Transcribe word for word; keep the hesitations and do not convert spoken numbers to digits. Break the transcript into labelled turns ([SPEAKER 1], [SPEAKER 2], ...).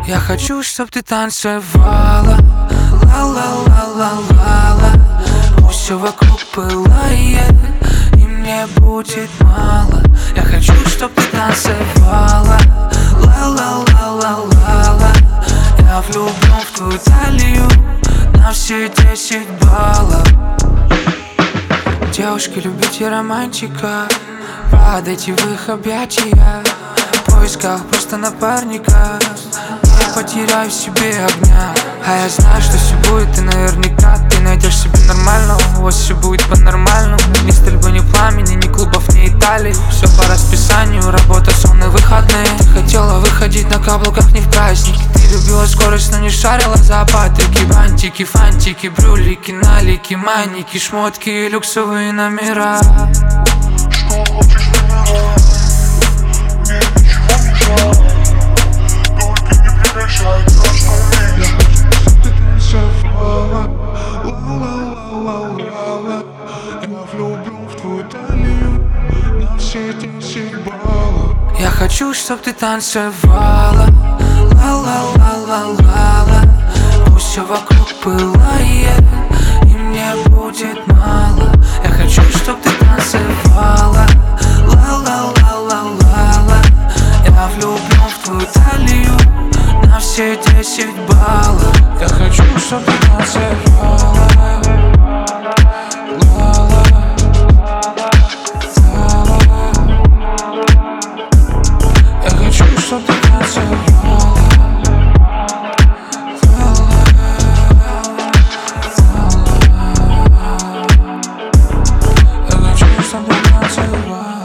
[SPEAKER 1] Я хочу, чтоб ты танцевала, ла-ла-ла-ла-ла-ла. Пусть все вокруг пылает, и мне будет мало. Я хочу, чтоб ты танцевала, ла-ла-ла-ла-ла-ла. Я влюблен в твою талию на все десять баллов. Девушки, любите романтика, падайте в их объятия. В поисках просто напарника, я потеряю в себе огня. А я знаю, что все будет, и наверняка ты найдешь себе нормального. У вас все будет по-нормальному. Ни стрельбы, ни пламени, ни клубов, ни Италии. Все по расписанию, работа, сон и выходные. Ты хотела выходить на каблуках не в праздники. Ты любила скорость, но не шарила за патрики. Бантики, фантики, брюлики, налики, маники, шмотки и люксовые номера. Я хочу, чтоб ты танцевала, ла-ла-ла-ла-ла-ла. Пусть все вокруг пылает, и мне будет мало. Я хочу, чтоб ты танцевала, ла-ла-ла-ла-ла-ла. Я влюблен в твою талию на все десять баллов. Я хочу, чтоб ты танцевала. Чтоб ты танцевала. Я хочу, чтоб ты танцевала.